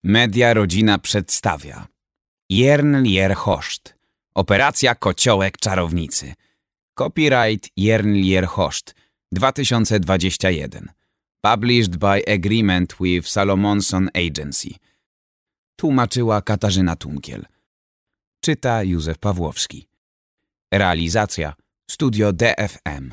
Media Rodzina przedstawia Jernljer-Hoszt. Operacja Kociołek Czarownicy. Copyright Jernljer-Hoszt 2021. Published by agreement with Salomonson Agency. Tłumaczyła Katarzyna Tunkiel. Czyta Józef Pawłowski. Realizacja Studio DFM.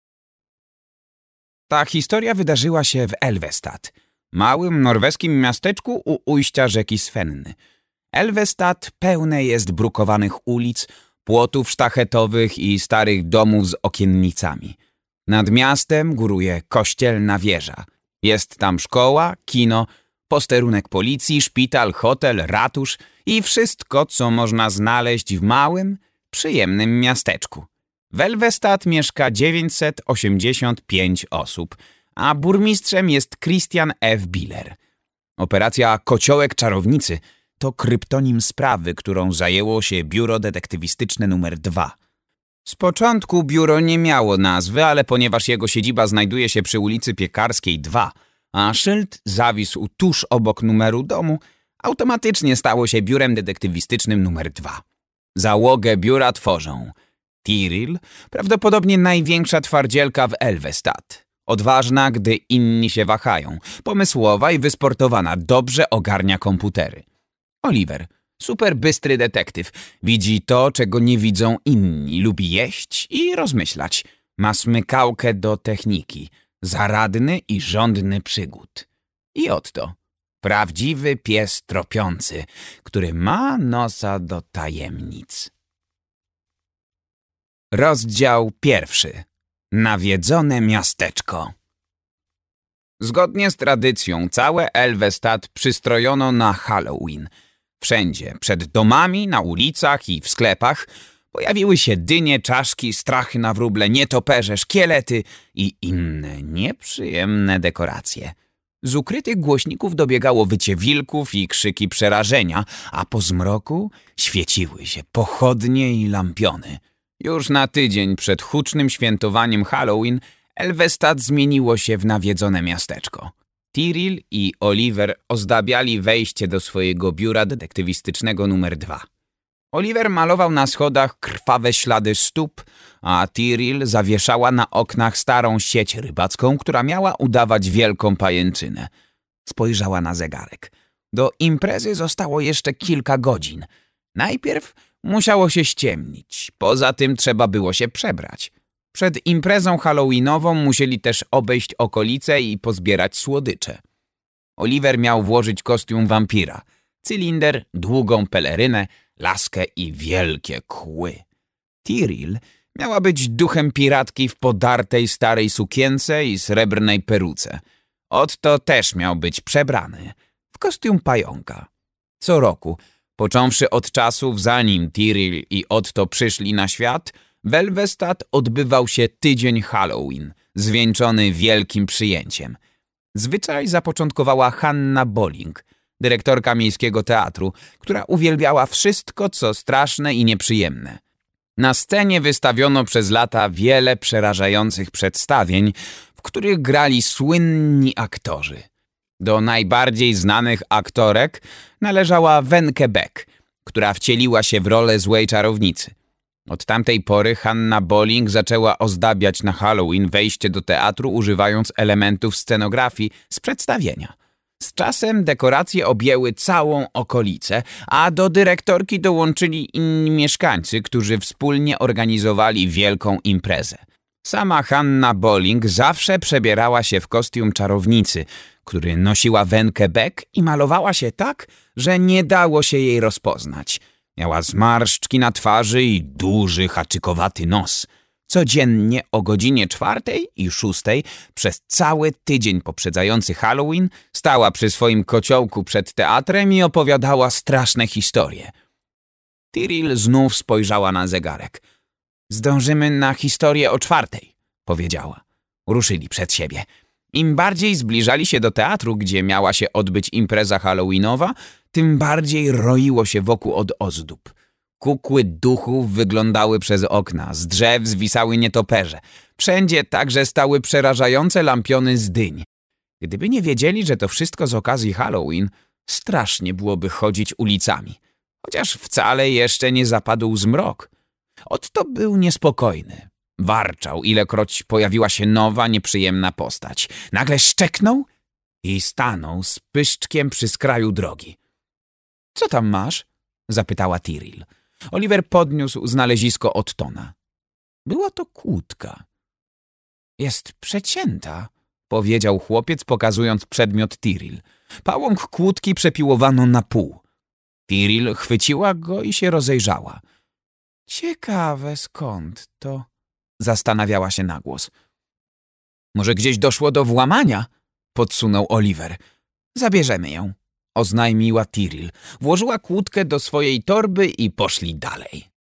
Ta historia wydarzyła się w Elvestad, małym norweskim miasteczku u ujścia rzeki Svenny. Elvestad pełne jest brukowanych ulic, płotów sztachetowych i starych domów z okiennicami. Nad miastem góruje kościelna wieża. Jest tam szkoła, kino, posterunek policji, szpital, hotel, ratusz i wszystko, co można znaleźć w małym, przyjemnym miasteczku. W Elvestad mieszka 985 osób, a burmistrzem jest Christian F. Biller. Operacja Kociołek Czarownicy to kryptonim sprawy, którą zajęło się Biuro Detektywistyczne nr 2. Z początku biuro nie miało nazwy, ale ponieważ jego siedziba znajduje się przy ulicy Piekarskiej 2, a szyld zawisł tuż obok numeru domu, automatycznie stało się Biurem Detektywistycznym nr 2. Załogę biura tworzą Tiril, prawdopodobnie największa twardzielka w Elvestad. Odważna, gdy inni się wahają. Pomysłowa i wysportowana, dobrze ogarnia komputery. Oliver, super bystry detektyw. Widzi to, czego nie widzą inni. Lubi jeść i rozmyślać. Ma smykałkę do techniki. Zaradny i żądny przygód. I Otto, prawdziwy pies tropiący, który ma nosa do tajemnic. Rozdział 1. Nawiedzone miasteczko. Zgodnie z tradycją całe Elvestad przystrojono na Halloween. Wszędzie, przed domami, na ulicach i w sklepach pojawiły się dynie, czaszki, strachy na wróble, nietoperze, szkielety i inne nieprzyjemne dekoracje. Z ukrytych głośników dobiegało wycie wilków i krzyki przerażenia, a po zmroku świeciły się pochodnie i lampiony. Już na tydzień przed hucznym świętowaniem Halloween Elvestad zmieniło się w nawiedzone miasteczko. Tiril i Oliver ozdabiali wejście do swojego biura detektywistycznego nr 2. Oliver malował na schodach krwawe ślady stóp, a Tiril zawieszała na oknach starą sieć rybacką, która miała udawać wielką pajęczynę. Spojrzała na zegarek. Do imprezy zostało jeszcze kilka godzin. Najpierw musiało się ściemnić, poza tym trzeba było się przebrać. Przed imprezą halloweenową musieli też obejść okolice i pozbierać słodycze. Oliver miał włożyć kostium wampira, cylinder, długą pelerynę, laskę i wielkie kły. Tiril miała być duchem piratki w podartej starej sukience i srebrnej peruce. Otto też miał być przebrany w kostium pająka. Co roku, począwszy od czasów, zanim Tiril i Otto przyszli na świat, w Elvestad odbywał się tydzień Halloween, zwieńczony wielkim przyjęciem. Zwyczaj zapoczątkowała Hanna Bolling, dyrektorka miejskiego teatru, która uwielbiała wszystko, co straszne i nieprzyjemne. Na scenie wystawiono przez lata wiele przerażających przedstawień, w których grali słynni aktorzy. Do najbardziej znanych aktorek należała Wenke Beck, która wcieliła się w rolę złej czarownicy. Od tamtej pory Hanna Bolling zaczęła ozdabiać na Halloween wejście do teatru, używając elementów scenografii z przedstawienia. Z czasem dekoracje objęły całą okolicę, a do dyrektorki dołączyli inni mieszkańcy, którzy wspólnie organizowali wielką imprezę. Sama Hanna Bolling zawsze przebierała się w kostium czarownicy, który nosiła Wenke Beck i malowała się tak, że nie dało się jej rozpoznać. Miała zmarszczki na twarzy i duży, haczykowaty nos. Codziennie o godzinie 4 i 6 przez cały tydzień poprzedzający Halloween stała przy swoim kociołku przed teatrem i opowiadała straszne historie. Tiril znów spojrzała na zegarek. Zdążymy na historię o 4, powiedziała. Ruszyli przed siebie. Im bardziej zbliżali się do teatru, gdzie miała się odbyć impreza halloweenowa, tym bardziej roiło się wokół od ozdób. Kukły duchów wyglądały przez okna, z drzew zwisały nietoperze. Wszędzie także stały przerażające lampiony z dyń. Gdyby nie wiedzieli, że to wszystko z okazji Halloween, Strasznie byłoby chodzić ulicami, chociaż wcale jeszcze nie zapadł zmrok. Otto był niespokojny. Warczał, ilekroć pojawiła się nowa, nieprzyjemna postać. Nagle szczeknął i stanął z pyszczkiem przy skraju drogi. — Co tam masz? — zapytała Tyrell. Oliver podniósł znalezisko Ottona. Była to kłódka. — Jest przecięta — powiedział chłopiec, pokazując przedmiot Tyrell. Pałąk kłódki przepiłowano na pół. Tyrell chwyciła go i się rozejrzała. — Ciekawe, skąd to? — zastanawiała się na głos. — Może gdzieś doszło do włamania? — podsunął Oliver. — Zabierzemy ją — oznajmiła Tyrell. Włożyła kłódkę do swojej torby i poszli dalej.